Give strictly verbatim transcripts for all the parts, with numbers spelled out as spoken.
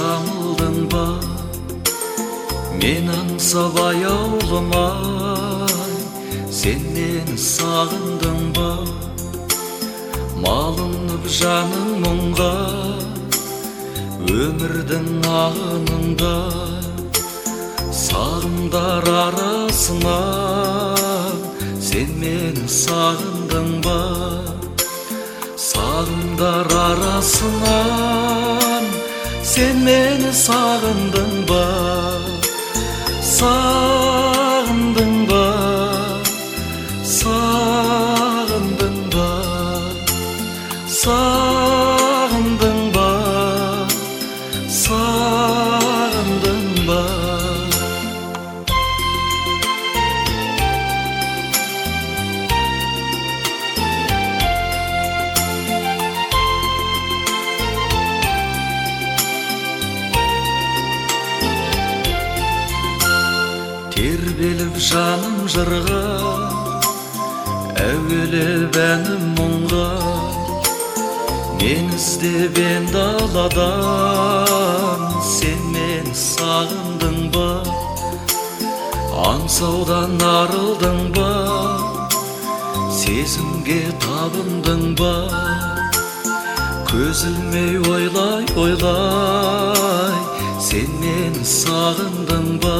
жаңылдың ба? Мен аңсап аяулымай, сен мені сағындың ба? Малынып жаның мұңға, өмірдің ағынында, сағымдар арасынан сен мені сағындың ба? Сағымдар арасынан сен мені сағындың ба? Сағындың ба? Сағындың ба? Сағындың ба? Сағындың ба? Тербеліп жаным жырға, әуелеп әнім мұңға. Мен іздебен даладан, сен мені сағындың ба? Аңсаудан арылдың ба? Сезімге табындың ба? Көз ілмей ойлай ойлай, сен мені сағындың ба?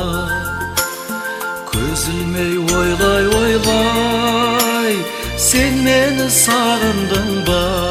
Көз ілмей ойлай ойлай, сен мені сағындың ба?